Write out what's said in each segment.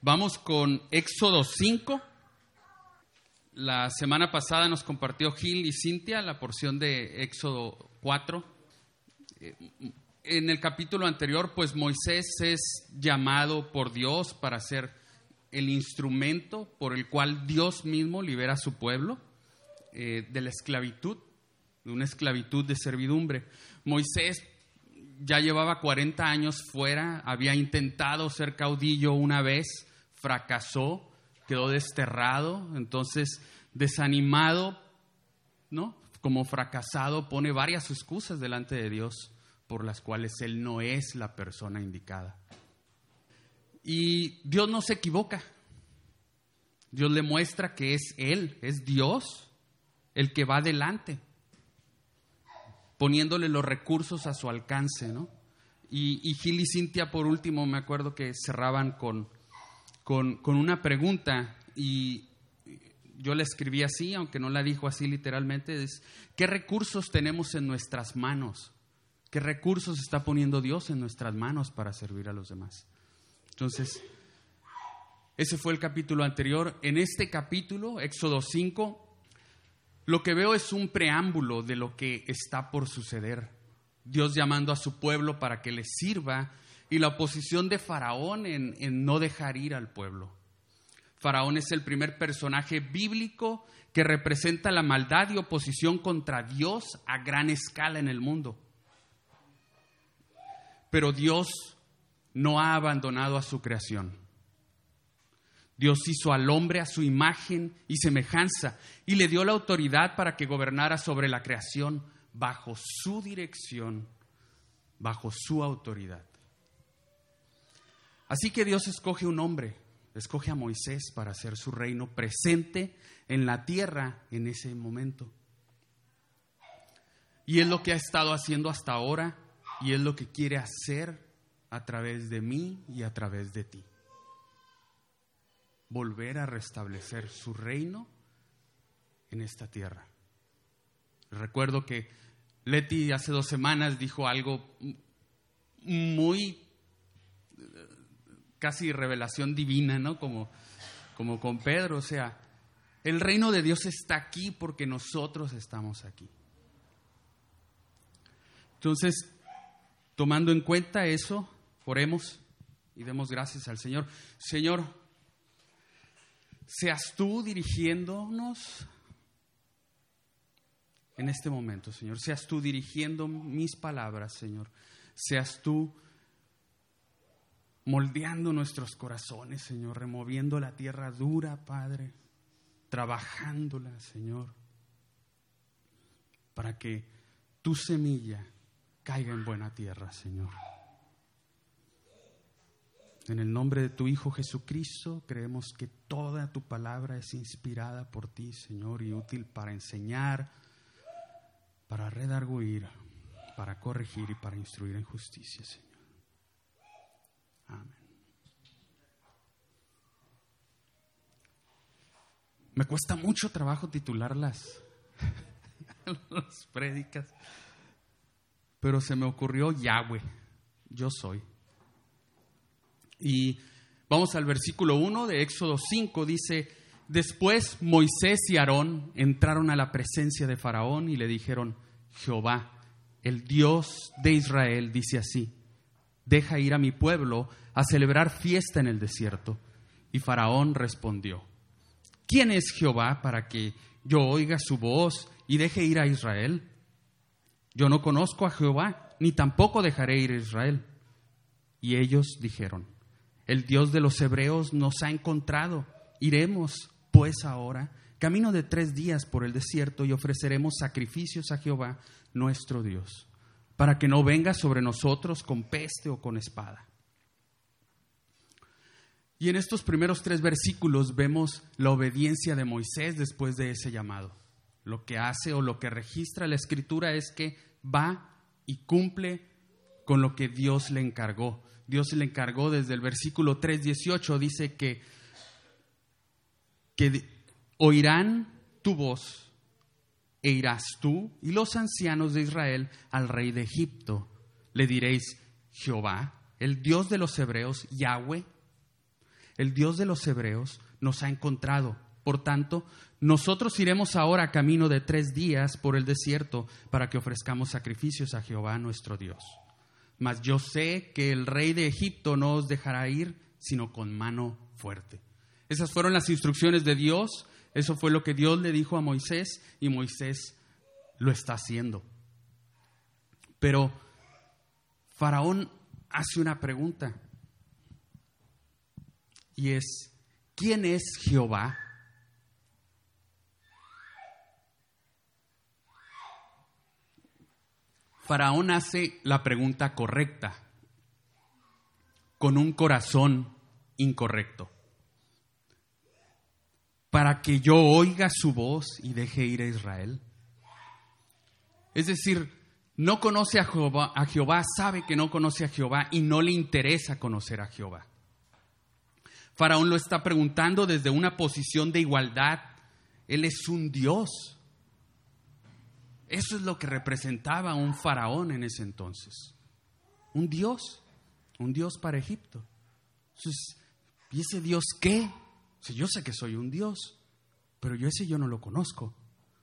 Vamos con Éxodo 5. La semana pasada nos compartió Gil y Cintia la porción de Éxodo 4. En el capítulo anterior, pues Moisés es llamado por Dios para ser el instrumento por el cual Dios mismo libera a su pueblo de la esclavitud, de una esclavitud de servidumbre. Moisés ya llevaba 40 años fuera, había intentado ser caudillo una vez, fracasó, quedó desterrado, entonces desanimado, ¿no? Como fracasado, pone varias excusas delante de Dios por las cuales él no es la persona indicada. Y Dios no se equivoca. Dios le muestra que es Él, es Dios el que va adelante, poniéndole los recursos a su alcance, ¿no? Y Gil y Cintia, por último, me acuerdo que cerraban con una pregunta, y yo la escribí así, aunque no la dijo así literalmente, es: ¿qué recursos tenemos en nuestras manos? ¿Qué recursos está poniendo Dios en nuestras manos para servir a los demás? Entonces, ese fue el capítulo anterior. En este capítulo, Éxodo 5, lo que veo es un preámbulo de lo que está por suceder. Dios llamando a su pueblo para que le sirva, y la oposición de Faraón en no dejar ir al pueblo. Faraón es el primer personaje bíblico que representa la maldad y oposición contra Dios a gran escala en el mundo. Pero Dios no ha abandonado a su creación. Dios hizo al hombre a su imagen y semejanza y le dio la autoridad para que gobernara sobre la creación bajo su dirección, bajo su autoridad. Así que Dios escoge un hombre, escoge a Moisés para hacer su reino presente en la tierra en ese momento. Y es lo que ha estado haciendo hasta ahora, y es lo que quiere hacer a través de mí y a través de ti. Volver a restablecer su reino en esta tierra. Recuerdo que Leti hace 2 semanas dijo algo muy casi revelación divina, ¿no? Como con Pedro, o sea, el reino de Dios está aquí porque nosotros estamos aquí. Entonces, tomando en cuenta eso, oremos y demos gracias al Señor. Señor, seas tú dirigiéndonos en este momento, Señor. Seas tú dirigiendo mis palabras, Señor. Seas tú moldeando nuestros corazones, Señor. Removiendo la tierra dura, Padre. Trabajándola, Señor. Para que tu semilla caiga en buena tierra, Señor. En el nombre de tu Hijo Jesucristo, creemos que toda tu palabra es inspirada por ti, Señor, y útil para enseñar, para redarguir, para corregir y para instruir en justicia, Señor. Amén. Me cuesta mucho trabajo titular las prédicas, pero se me ocurrió Yahweh, yo soy. Y vamos al versículo 1 de Éxodo 5, dice: después Moisés y Aarón entraron a la presencia de Faraón y le dijeron: Jehová, el Dios de Israel, dice así: deja ir a mi pueblo a celebrar fiesta en el desierto. Y Faraón respondió: ¿quién es Jehová para que yo oiga su voz y deje ir a Israel? Yo no conozco a Jehová, ni tampoco dejaré ir a Israel. Y ellos dijeron: el Dios de los hebreos nos ha encontrado. Iremos pues ahora camino de 3 días por el desierto y ofreceremos sacrificios a Jehová nuestro Dios, para que no venga sobre nosotros con peste o con espada. Y en estos primeros 3 versículos vemos la obediencia de Moisés después de ese llamado. Lo que hace o lo que registra la Escritura es que va y cumple con lo que Dios le encargó. Dios le encargó desde el versículo 3:18, dice que oirán tu voz e irás tú y los ancianos de Israel al rey de Egipto. Le diréis: Jehová, el Dios de los hebreos, Yahweh, el Dios de los hebreos nos ha encontrado. Por tanto, nosotros iremos ahora camino de 3 días por el desierto para que ofrezcamos sacrificios a Jehová nuestro Dios. Mas yo sé que el rey de Egipto no os dejará ir, sino con mano fuerte. Esas fueron las instrucciones de Dios. Eso fue lo que Dios le dijo a Moisés y Moisés lo está haciendo. Pero Faraón hace una pregunta y es: ¿quién es Jehová? Faraón hace la pregunta correcta con un corazón incorrecto. Para que yo oiga su voz y deje ir a Israel. Es decir, no conoce a Jehová, sabe que no conoce a Jehová y no le interesa conocer a Jehová. Faraón lo está preguntando desde una posición de igualdad. Él es un Dios. Eso es lo que representaba un faraón en ese entonces. Un Dios para Egipto. Entonces, ¿y ese Dios qué? O sea, yo sé que soy un Dios, pero yo no lo conozco.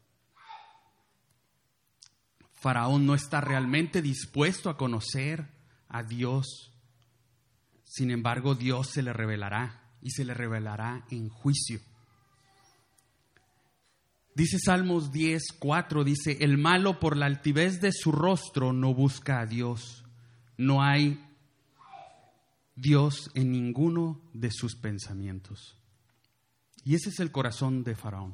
Faraón no está realmente dispuesto a conocer a Dios. Sin embargo, Dios se le revelará y se le revelará en juicio. Dice Salmos 10:4, dice: el malo por la altivez de su rostro no busca a Dios. No hay Dios en ninguno de sus pensamientos. Y ese es el corazón de Faraón.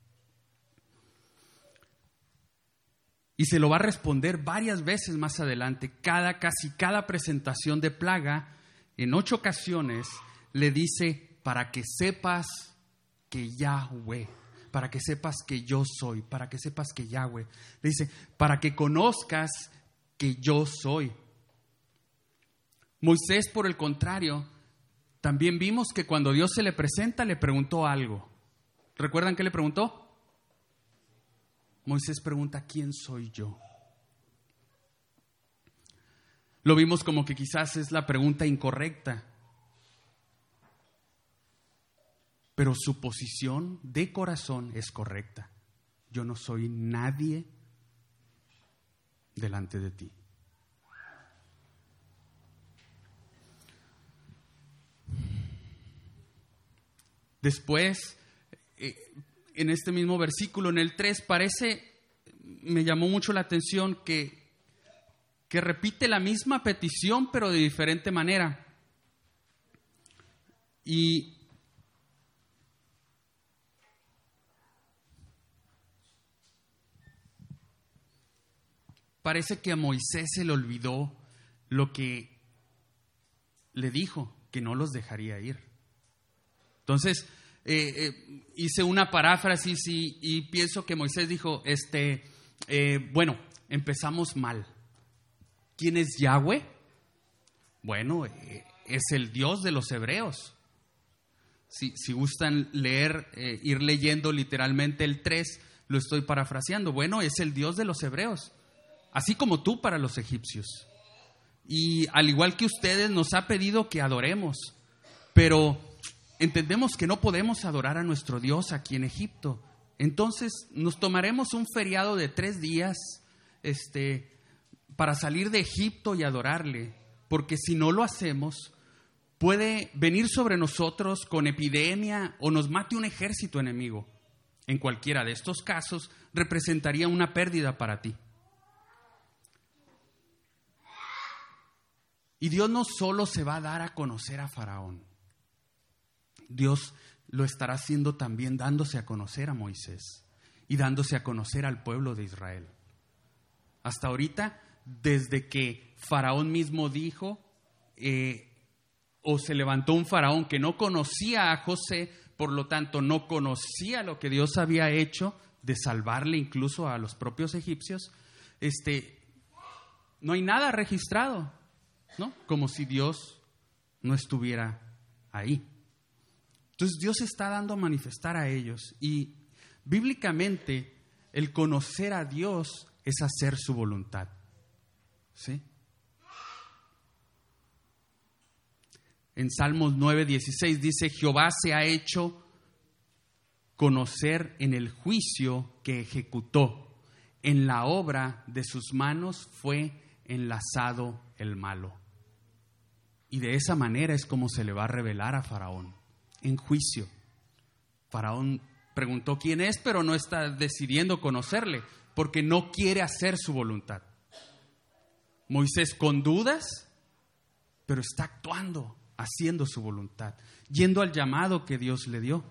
Y se lo va a responder varias veces más adelante. Casi cada presentación de plaga, en 8 ocasiones, le dice: para que sepas que Yahweh, para que sepas que yo soy, para que sepas que Yahweh. Le dice: para que conozcas que yo soy. Moisés, por el contrario, también vimos que cuando Dios se le presenta, le preguntó algo. ¿Recuerdan qué le preguntó? Moisés pregunta: ¿quién soy yo? Lo vimos como que quizás es la pregunta incorrecta, pero su posición de corazón es correcta. Yo no soy nadie delante de ti. Después, en este mismo versículo, en el 3, me llamó mucho la atención que repite la misma petición, pero de diferente manera. Y parece que a Moisés se le olvidó lo que le dijo, que no los dejaría ir. Entonces, hice una paráfrasis y pienso que Moisés dijo, bueno, empezamos mal. ¿Quién es Yahweh? Bueno, es el Dios de los hebreos. Si gustan leer, ir leyendo literalmente el 3, lo estoy parafraseando. Bueno, es el Dios de los hebreos, así como tú para los egipcios. Y al igual que ustedes, nos ha pedido que adoremos, pero entendemos que no podemos adorar a nuestro Dios aquí en Egipto. Entonces nos tomaremos un feriado de 3 días para salir de Egipto y adorarle, porque si no lo hacemos, puede venir sobre nosotros con epidemia o nos mate un ejército enemigo. En cualquiera de estos casos representaría una pérdida para ti. Y Dios no solo se va a dar a conocer a Faraón, Dios lo estará haciendo también dándose a conocer a Moisés y dándose a conocer al pueblo de Israel. Hasta ahorita, desde que Faraón mismo dijo, o se levantó un faraón que no conocía a José, por lo tanto no conocía lo que Dios había hecho de salvarle incluso a los propios egipcios, no hay nada registrado, ¿no? Como si Dios no estuviera ahí. Entonces Dios está dando a manifestar a ellos, y bíblicamente el conocer a Dios es hacer su voluntad, ¿sí? En Salmos 9:16 dice: Jehová se ha hecho conocer en el juicio que ejecutó. En la obra de sus manos fue enlazado el malo. Y de esa manera es como se le va a revelar a Faraón, en juicio. Faraón preguntó quién es, pero no está decidiendo conocerle, porque no quiere hacer su voluntad. Moisés con dudas, pero está actuando, haciendo su voluntad, yendo al llamado que Dios le dio.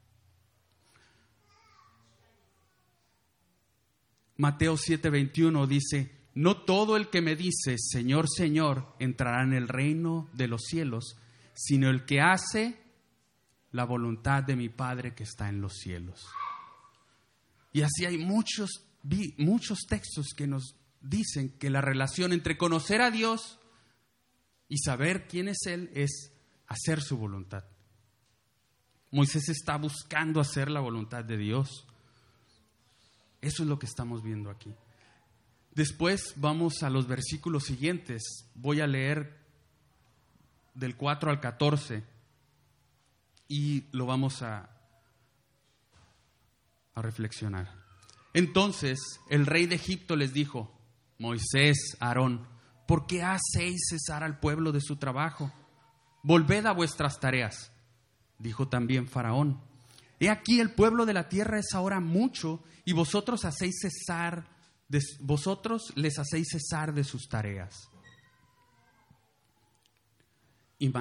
Mateo 7:21 dice: no todo el que me dice Señor, Señor, entrará en el reino de los cielos, sino el que hace la voluntad de mi Padre que está en los cielos. Y así hay muchos textos que nos dicen que la relación entre conocer a Dios y saber quién es Él es hacer su voluntad. Moisés está buscando hacer la voluntad de Dios. Eso es lo que estamos viendo aquí. Después vamos a los versículos siguientes. Voy a leer del 4 al 14 y lo vamos a reflexionar. Entonces el rey de Egipto les dijo: Moisés, Aarón, ¿por qué hacéis cesar al pueblo de su trabajo? Volved a vuestras tareas. Dijo también Faraón: he aquí el pueblo de la tierra es ahora mucho y vosotros les hacéis cesar de sus tareas. Y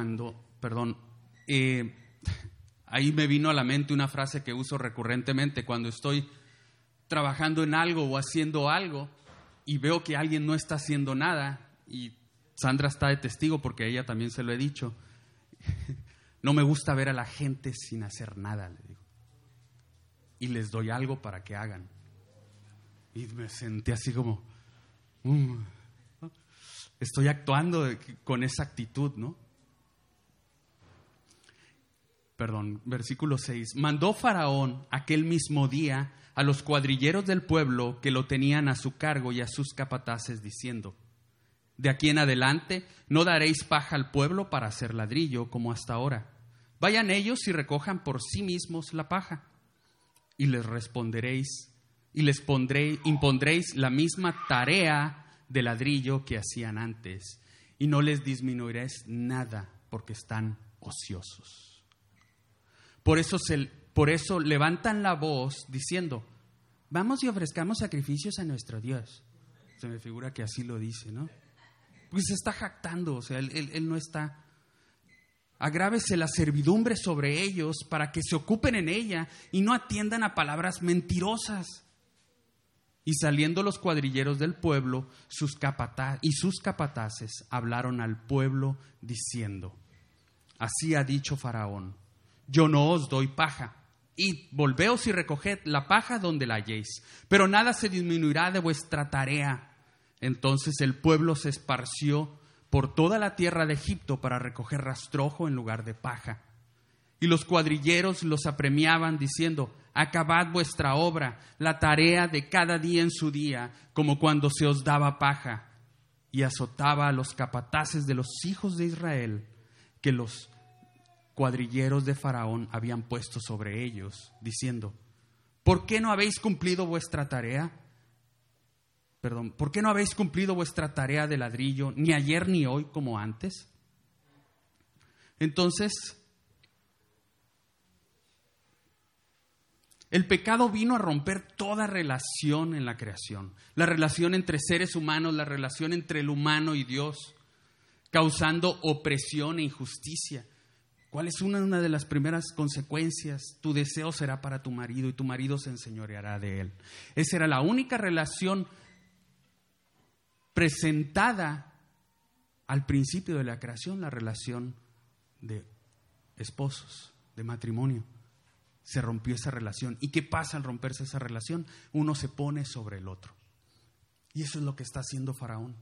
ahí me vino a la mente una frase que uso recurrentemente cuando estoy trabajando en algo o haciendo algo y veo que alguien no está haciendo nada, y Sandra está de testigo porque a ella también se lo he dicho. No me gusta ver a la gente sin hacer nada, le digo. Y les doy algo para que hagan. Y me sentí así como, estoy actuando con esa actitud, ¿no? Versículo 6. Mandó Faraón aquel mismo día a los cuadrilleros del pueblo que lo tenían a su cargo y a sus capataces, diciendo: de aquí en adelante no daréis paja al pueblo para hacer ladrillo como hasta ahora. Vayan ellos y recojan por sí mismos la paja. Y les responderéis y les impondréis la misma tarea de ladrillo que hacían antes, y no les disminuiréis nada porque están ociosos. Por eso levantan la voz diciendo: vamos y ofrezcamos sacrificios a nuestro Dios. Se me figura que así lo dice, ¿no? Pues se está jactando, o sea, él no está. Agrávese la servidumbre sobre ellos para que se ocupen en ella y no atiendan a palabras mentirosas. Y saliendo los cuadrilleros del pueblo, sus capataces hablaron al pueblo diciendo: así ha dicho Faraón: yo no os doy paja. Id, volveos y recoged la paja donde la halléis, pero nada se disminuirá de vuestra tarea. Entonces el pueblo se esparció por toda la tierra de Egipto para recoger rastrojo en lugar de paja. Y los cuadrilleros los apremiaban diciendo: acabad vuestra obra, la tarea de cada día en su día, como cuando se os daba paja. Y azotaba a los capataces de los hijos de Israel, que los cuadrilleros de Faraón habían puesto sobre ellos, diciendo: ¿por qué no habéis cumplido vuestra tarea? ¿Por qué no habéis cumplido vuestra tarea de ladrillo, ni ayer ni hoy como antes? Entonces, el pecado vino a romper toda relación en la creación, la relación entre seres humanos, la relación entre el humano y Dios, causando opresión e injusticia. ¿Cuál es una de las primeras consecuencias? Tu deseo será para tu marido y tu marido se enseñoreará de él. Esa era la única relación presentada al principio de la creación, la relación de esposos, de matrimonio. Se rompió esa relación. ¿Y qué pasa al romperse esa relación? Uno se pone sobre el otro. Y eso es lo que está haciendo Faraón.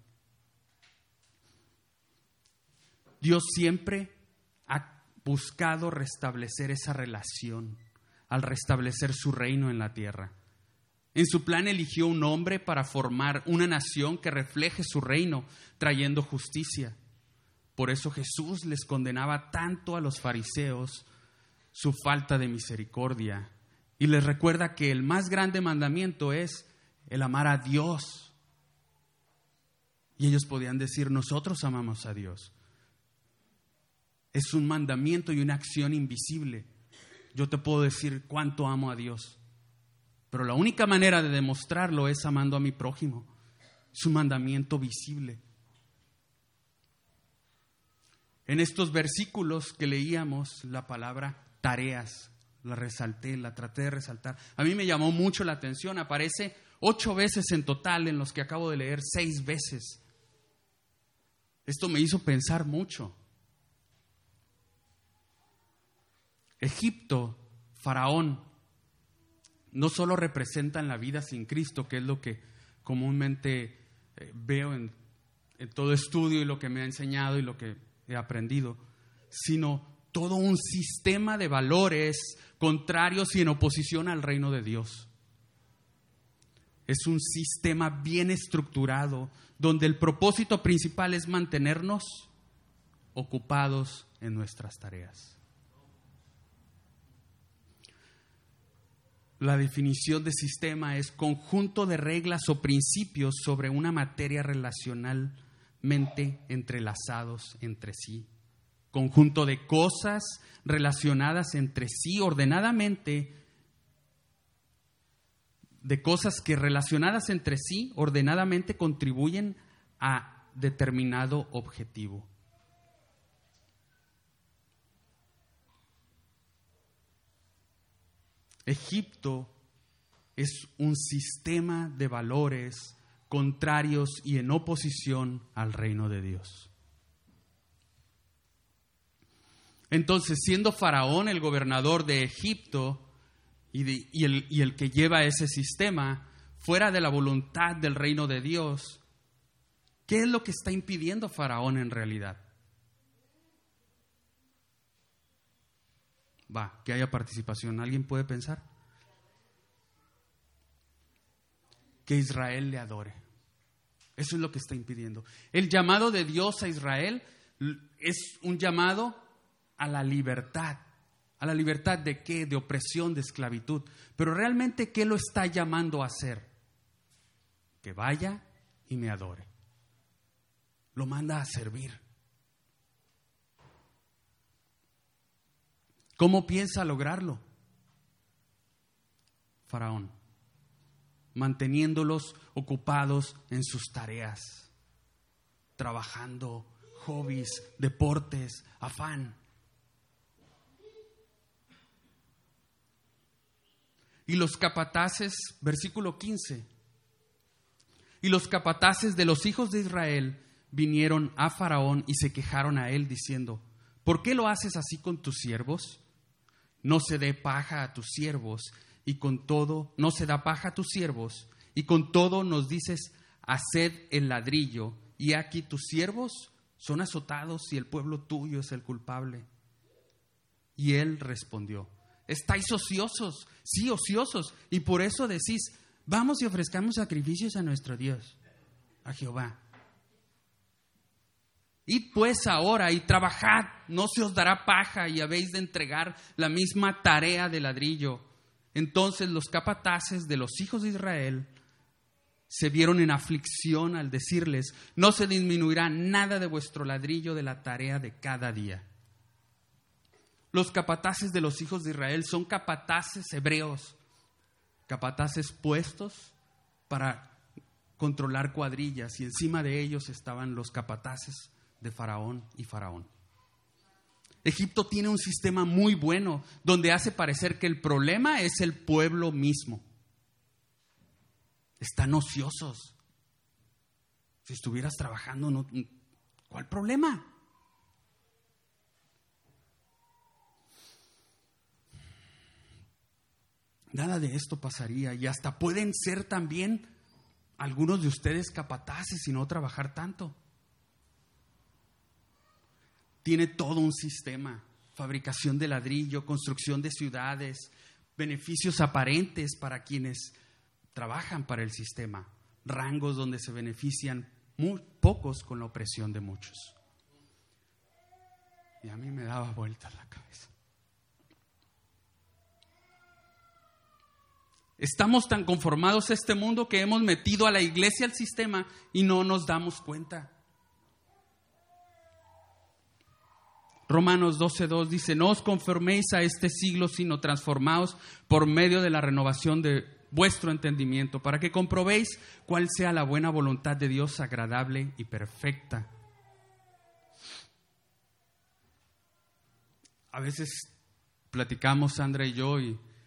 Dios siempre ha buscado restablecer esa relación al restablecer su reino en la tierra. En su plan eligió un hombre para formar una nación que refleje su reino, trayendo justicia. Por eso Jesús les condenaba tanto a los fariseos su falta de misericordia. Y les recuerda que el más grande mandamiento es el amar a Dios. Y ellos podían decir, nosotros amamos a Dios. Es un mandamiento y una acción invisible. Yo te puedo decir cuánto amo a Dios, pero la única manera de demostrarlo es amando a mi prójimo. Es un mandamiento visible. En estos versículos que leíamos, la palabra tareas, la resalté, la traté de resaltar. A mí me llamó mucho la atención. Aparece 8 veces en total, en los que acabo de leer 6 veces. Esto me hizo pensar mucho. Egipto, Faraón, no solo representan la vida sin Cristo, que es lo que comúnmente veo en todo estudio y lo que me ha enseñado y lo que he aprendido, sino todo un sistema de valores contrarios y en oposición al reino de Dios. Es un sistema bien estructurado, donde el propósito principal es mantenernos ocupados en nuestras tareas. La definición de sistema es conjunto de reglas o principios sobre una materia relacionalmente entrelazados entre sí. Conjunto de cosas relacionadas entre sí ordenadamente, de cosas que relacionadas entre sí ordenadamente contribuyen a determinado objetivo. Egipto es un sistema de valores contrarios y en oposición al reino de Dios. Entonces, siendo Faraón el gobernador de Egipto y el que lleva ese sistema fuera de la voluntad del reino de Dios, ¿qué es lo que está impidiendo Faraón en realidad? Que haya participación. ¿Alguien puede pensar? Que Israel le adore. Eso es lo que está impidiendo. El llamado de Dios a Israel es un llamado a la libertad. ¿A la libertad de qué? De opresión, de esclavitud. Pero realmente, ¿qué lo está llamando a hacer? Que vaya y me adore. Lo manda a servir. ¿Cómo piensa lograrlo? Faraón, manteniéndolos ocupados en sus tareas, trabajando, hobbies, deportes, afán. Y los capataces, versículo 15, y los capataces de los hijos de Israel vinieron a Faraón y se quejaron a él diciendo, ¿por qué lo haces así con tus siervos? No se dé paja a tus siervos y con todo, no se da paja a tus siervos y con todo nos dices, haced el ladrillo y aquí tus siervos son azotados y el pueblo tuyo es el culpable. Y él respondió, estáis ociosos, sí, ociosos, y por eso decís, vamos y ofrezcamos sacrificios a nuestro Dios, a Jehová. Id pues ahora y trabajad, no se os dará paja y habéis de entregar la misma tarea de ladrillo. Entonces los capataces de los hijos de Israel se vieron en aflicción al decirles, no se disminuirá nada de vuestro ladrillo de la tarea de cada día. Los capataces de los hijos de Israel son capataces hebreos, capataces puestos para controlar cuadrillas y encima de ellos estaban los capataces de Faraón y Faraón. Egipto tiene un sistema muy bueno donde hace parecer que el problema es el pueblo mismo. Están ociosos. Si estuvieras trabajando, no, ¿cuál problema? Nada de esto pasaría y hasta pueden ser también algunos de ustedes capataces y no trabajar tanto. Tiene todo un sistema, fabricación de ladrillo, construcción de ciudades, beneficios aparentes para quienes trabajan para el sistema, rangos donde se benefician muy pocos con la opresión de muchos. Y a mí me daba vueltas la cabeza. Estamos tan conformados a este mundo que hemos metido a la iglesia al sistema y no nos damos cuenta. Romanos 12:2 dice: no os conforméis a este siglo, sino transformaos por medio de la renovación de vuestro entendimiento, para que comprobéis cuál sea la buena voluntad de Dios, agradable y perfecta. A veces platicamos Sandra y yo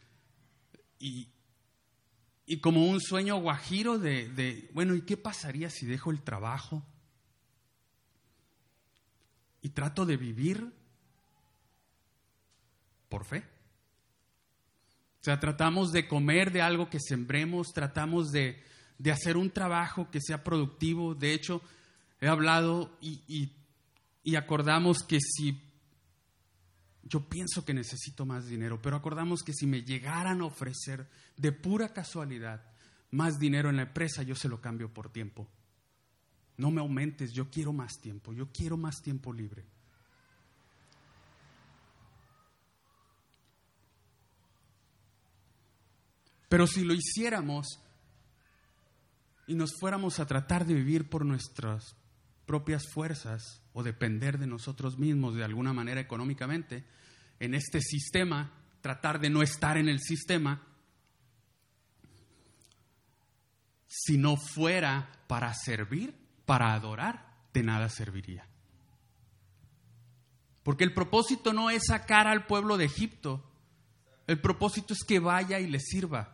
y como un sueño guajiro de bueno, ¿y qué pasaría si dejo el trabajo y trato de vivir por fe? O sea, tratamos de comer de algo que sembremos, tratamos de hacer un trabajo que sea productivo. De hecho, he hablado y acordamos que si yo pienso que necesito más dinero, pero acordamos que si me llegaran a ofrecer de pura casualidad más dinero en la empresa, yo se lo cambio por tiempo. No me aumentes, yo quiero más tiempo libre. Pero si lo hiciéramos y nos fuéramos a tratar de vivir por nuestras propias fuerzas o depender de nosotros mismos de alguna manera económicamente, en este sistema, tratar de no estar en el sistema, si no fuera para servir, para adorar, de nada serviría. Porque el propósito no es sacar al pueblo de Egipto, el propósito es que vaya y le sirva.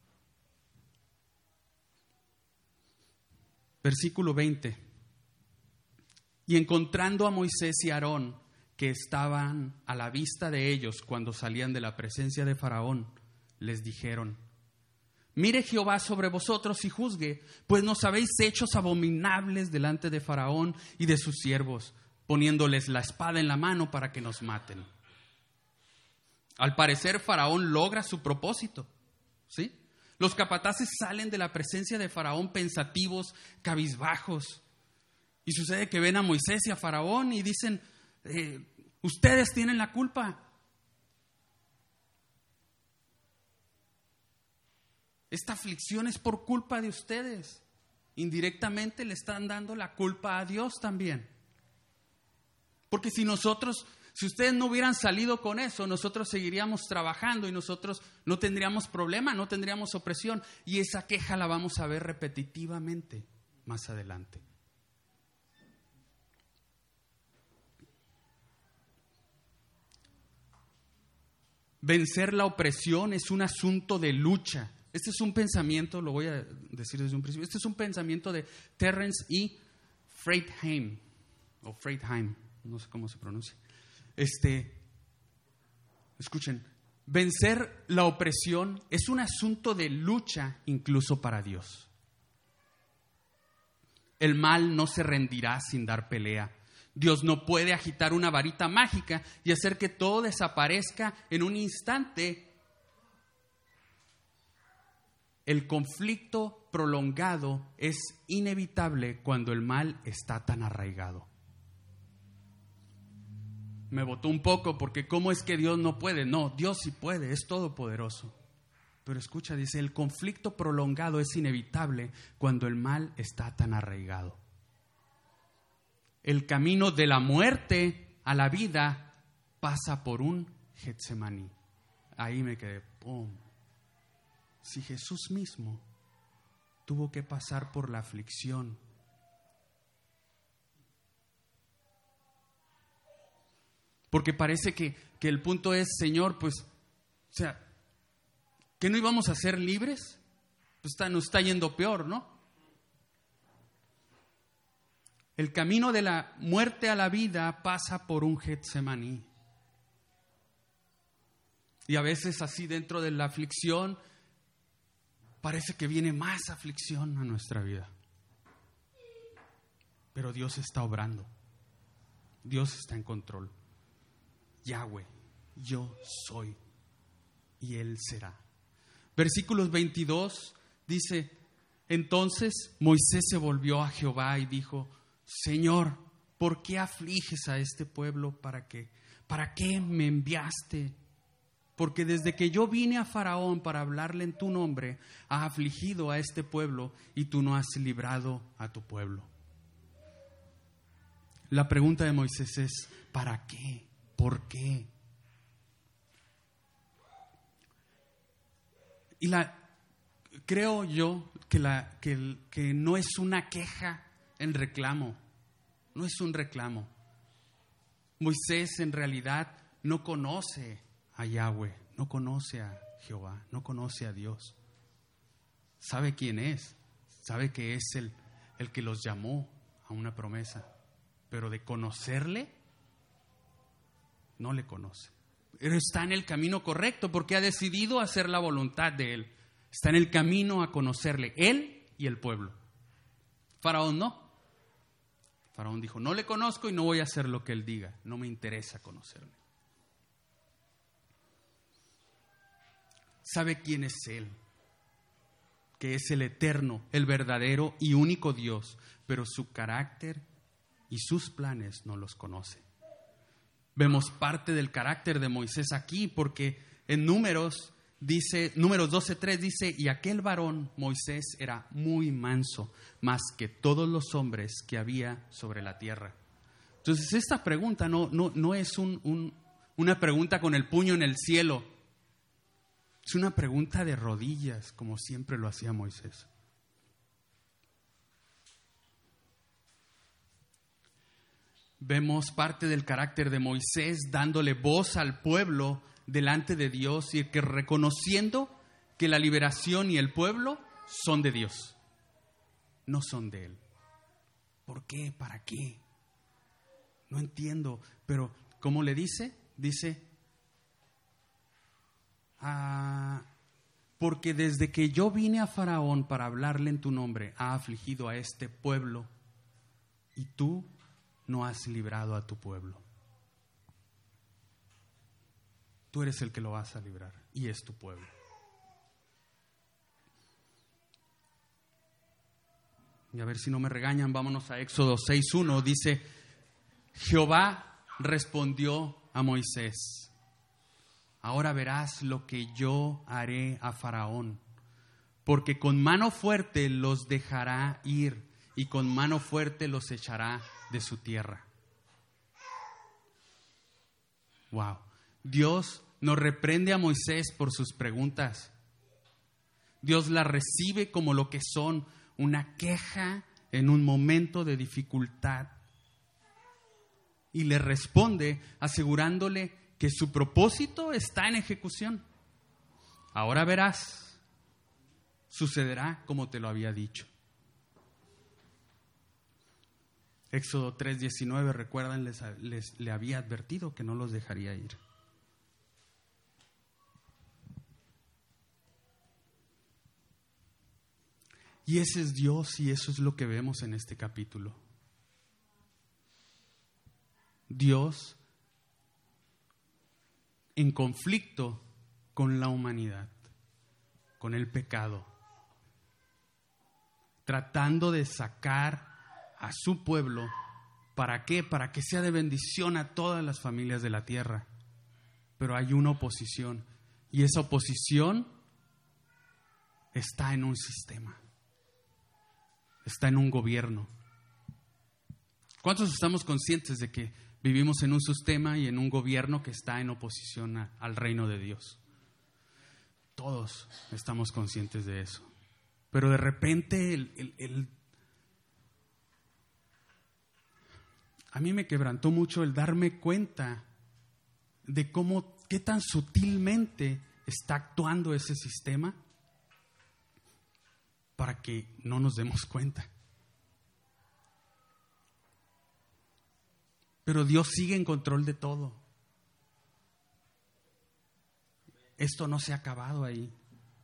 Versículo 20. Y encontrando a Moisés y Aarón, que estaban a la vista de ellos cuando salían de la presencia de Faraón, les dijeron: mire Jehová sobre vosotros y juzgue, pues nos habéis hechos abominables delante de Faraón y de sus siervos, poniéndoles la espada en la mano para que nos maten. Al parecer Faraón logra su propósito, ¿sí? Los capataces salen de la presencia de Faraón pensativos, cabizbajos. Y sucede que ven a Moisés y a Faraón y dicen: ustedes tienen la culpa. Esta aflicción es por culpa de ustedes. Indirectamente le están dando la culpa a Dios también. Porque si ustedes no hubieran salido con eso, nosotros seguiríamos trabajando y nosotros no tendríamos problema, no tendríamos opresión. Y esa queja la vamos a ver repetitivamente más adelante. Vencer la opresión es un asunto de lucha. Este es un pensamiento, lo voy a decir desde un principio, este es un pensamiento de Terence E. Fretheim, o Fretheim, no sé cómo se pronuncia. Escuchen, vencer la opresión es un asunto de lucha incluso para Dios. El mal no se rendirá sin dar pelea. Dios no puede agitar una varita mágica y hacer que todo desaparezca en un instante. El conflicto prolongado es inevitable cuando el mal está tan arraigado. Me botó un poco porque ¿cómo es que Dios no puede? No, Dios sí puede, es todopoderoso. Pero escucha, dice, el conflicto prolongado es inevitable cuando el mal está tan arraigado. El camino de la muerte a la vida pasa por un Getsemaní. Ahí me quedé, ¡pum! Si Jesús mismo tuvo que pasar por la aflicción, porque parece que el punto es, Señor, pues, o sea, ¿que no íbamos a ser libres? Pues nos está yendo peor, ¿no? El camino de la muerte a la vida pasa por un Getsemaní. Y a veces así dentro de la aflicción parece que viene más aflicción a nuestra vida. Pero Dios está obrando. Dios está en control. Yahweh, yo soy y Él será. Versículos 22 dice: entonces Moisés se volvió a Jehová y dijo: Señor, ¿por qué afliges a este pueblo? ¿Para qué? ¿Para qué me enviaste? Porque desde que yo vine a Faraón para hablarle en tu nombre, has afligido a este pueblo y tú no has librado a tu pueblo. La pregunta de Moisés es, ¿para qué? ¿Por qué? Y creo yo que no es una queja en reclamo, no es un reclamo. Moisés en realidad no conoce a Yahweh, no conoce a Jehová, no conoce a Dios. Sabe quién es, sabe que es el que los llamó a una promesa, pero de conocerle, no le conoce. Pero está en el camino correcto porque ha decidido hacer la voluntad de Él. Está en el camino a conocerle, Él y el pueblo. Faraón no. Faraón dijo, no le conozco y no voy a hacer lo que Él diga. No me interesa conocerle. Sabe quién es Él, que es el eterno, el verdadero y único Dios, pero su carácter y sus planes no los conoce. Vemos parte del carácter de Moisés aquí, porque en Números 12:3 dice, y aquel varón, Moisés, era muy manso, más que todos los hombres que había sobre la tierra. Entonces esta pregunta no es una pregunta con el puño en el cielo, es una pregunta de rodillas, como siempre lo hacía Moisés. Vemos parte del carácter de Moisés dándole voz al pueblo delante de Dios y que reconociendo que la liberación y el pueblo son de Dios, no son de Él. ¿Por qué? ¿Para qué? No entiendo, pero ¿cómo le dice? Dice, porque desde que yo vine a Faraón para hablarle en tu nombre, ha afligido a este pueblo y tú no has librado a tu pueblo. Tú eres el que lo vas a librar y es tu pueblo. Y a ver si no me regañan, vámonos a Éxodo 6:1. Dice, Jehová respondió a Moisés, ahora verás lo que yo haré a Faraón, porque con mano fuerte los dejará ir y con mano fuerte los echará de su tierra. Wow. Dios no reprende a Moisés por sus preguntas. Dios las recibe como lo que son, una queja en un momento de dificultad. Y le responde asegurándole que su propósito está en ejecución. Ahora verás, sucederá como te lo había dicho. Éxodo 3:19, recuerdan, le había advertido que no los dejaría ir. Y ese es Dios y eso es lo que vemos en este capítulo. Dios en conflicto con la humanidad, con el pecado, tratando de sacar a su pueblo. ¿Para qué? Para que sea de bendición a todas las familias de la tierra. Pero hay una oposición y esa oposición está en un sistema, está en un gobierno. ¿Cuántos estamos conscientes de que vivimos en un sistema y en un gobierno que está en oposición al reino de Dios? Todos estamos conscientes de eso. Pero de repente a mí me quebrantó mucho el darme cuenta de qué tan sutilmente está actuando ese sistema para que no nos demos cuenta. Pero Dios sigue en control de todo. Esto no se ha acabado ahí.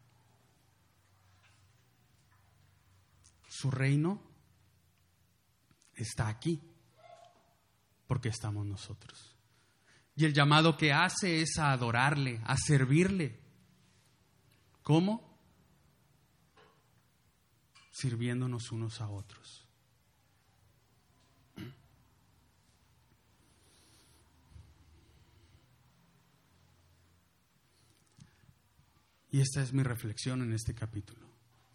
Su reino está aquí, porque estamos nosotros. Y el llamado que hace es a adorarle, a servirle. ¿Cómo? Sirviéndonos unos a otros. Y esta es mi reflexión en este capítulo.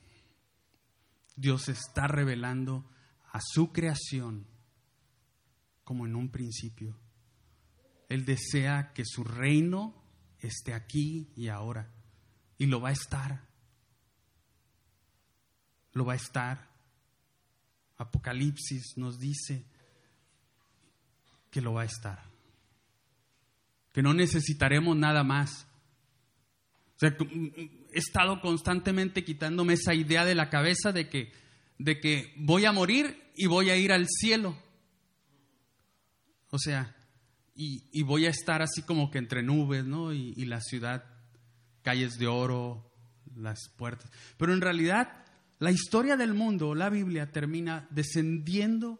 Dios está revelando a su creación como en un principio. Él desea que su reino esté aquí y ahora. Y lo va a estar. Lo va a estar. Apocalipsis nos dice que lo va a estar. Que no necesitaremos nada más. O sea, he estado constantemente quitándome esa idea de la cabeza de que voy a morir y voy a ir al cielo. O sea, y voy a estar así como que entre nubes, ¿no? Y la ciudad, calles de oro, las puertas. Pero en realidad, la historia del mundo, la Biblia, termina descendiendo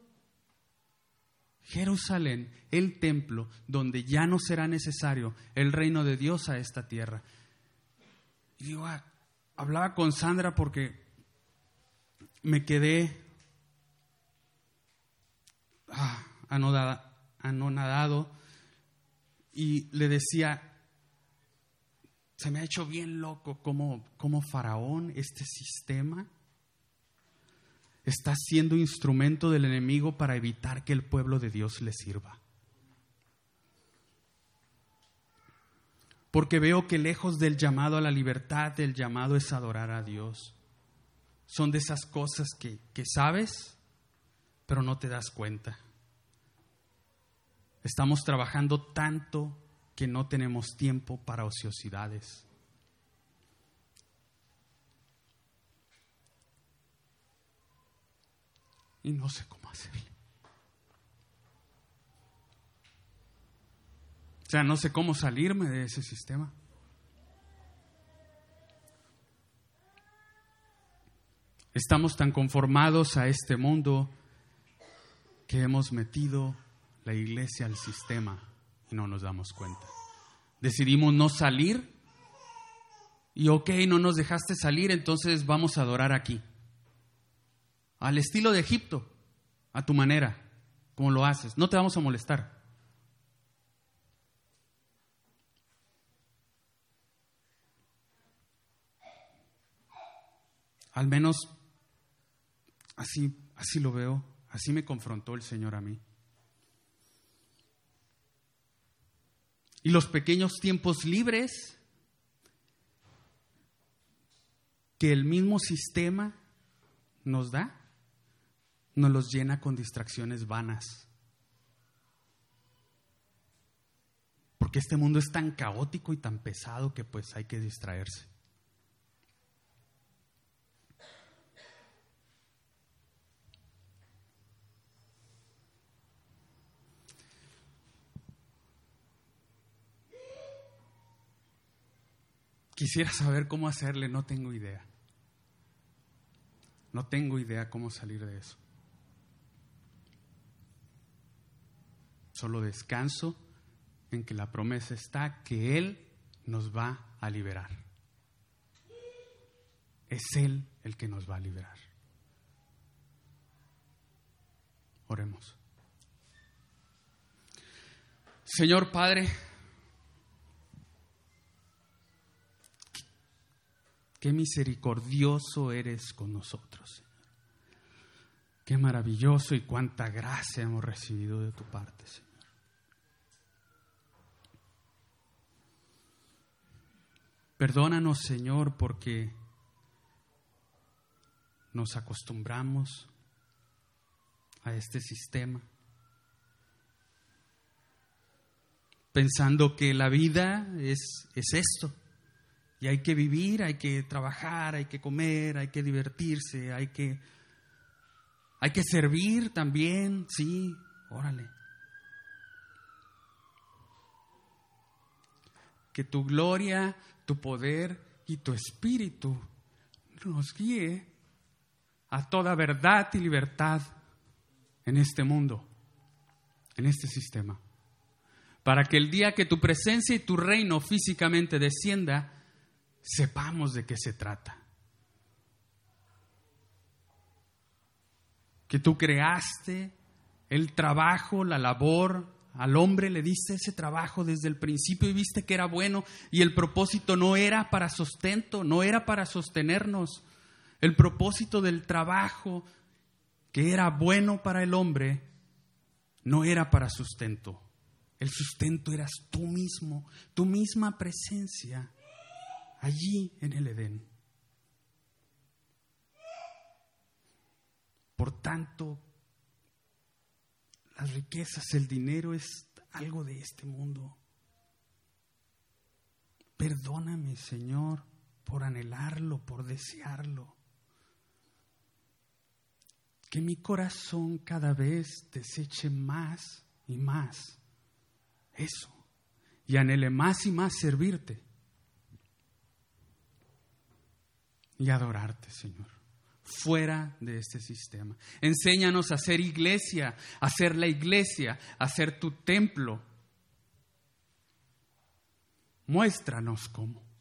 Jerusalén, el templo, donde ya no será necesario el reino de Dios a esta tierra. Y digo, hablaba con Sandra porque me quedé anonadado y le decía, se me ha hecho bien loco como Faraón, este sistema, está siendo instrumento del enemigo para evitar que el pueblo de Dios le sirva. Porque veo que lejos del llamado a la libertad, el llamado es adorar a Dios. Son de esas cosas que sabes, pero no te das cuenta. Estamos trabajando tanto que no tenemos tiempo para ociosidades. Y no sé cómo hacerle. O sea, no sé cómo salirme de ese sistema. Estamos tan conformados a este mundo que hemos metido la iglesia al sistema y no nos damos cuenta. Decidimos no salir y no nos dejaste salir, entonces vamos a adorar aquí. Al estilo de Egipto, a tu manera, como lo haces. No te vamos a molestar. Al menos así lo veo, así me confrontó el Señor a mí. Y los pequeños tiempos libres que el mismo sistema nos da, nos los llena con distracciones vanas. Porque este mundo es tan caótico y tan pesado que pues hay que distraerse. Quisiera saber cómo hacerle, no tengo idea. No tengo idea cómo salir de eso. Solo descanso en que la promesa está que Él nos va a liberar. Es Él el que nos va a liberar. Oremos. Señor Padre, qué misericordioso eres con nosotros, Señor. Qué maravilloso y cuánta gracia hemos recibido de tu parte, Señor. Perdónanos, Señor, porque nos acostumbramos a este sistema, pensando que la vida es esto. Y hay que vivir, hay que trabajar, hay que comer, hay que divertirse, hay que servir también, sí, órale. Que tu gloria, tu poder y tu espíritu nos guíe a toda verdad y libertad en este mundo, en este sistema. Para que el día que tu presencia y tu reino físicamente descienda, sepamos de qué se trata. Que tú creaste el trabajo, la labor, al hombre, le diste ese trabajo desde el principio y viste que era bueno, y el propósito no era para sustento, no era para sostenernos. El propósito del trabajo que era bueno para el hombre no era para sustento. El sustento eras tú mismo, tu misma presencia allí en el Edén. Por tanto, las riquezas, el dinero es algo de este mundo. Perdóname, Señor, por anhelarlo, por desearlo. Que mi corazón cada vez deseche más y más eso, y anhele más y más servirte y adorarte, Señor, fuera de este sistema. Enséñanos a ser iglesia, a ser la iglesia, a ser tu templo. Muéstranos cómo.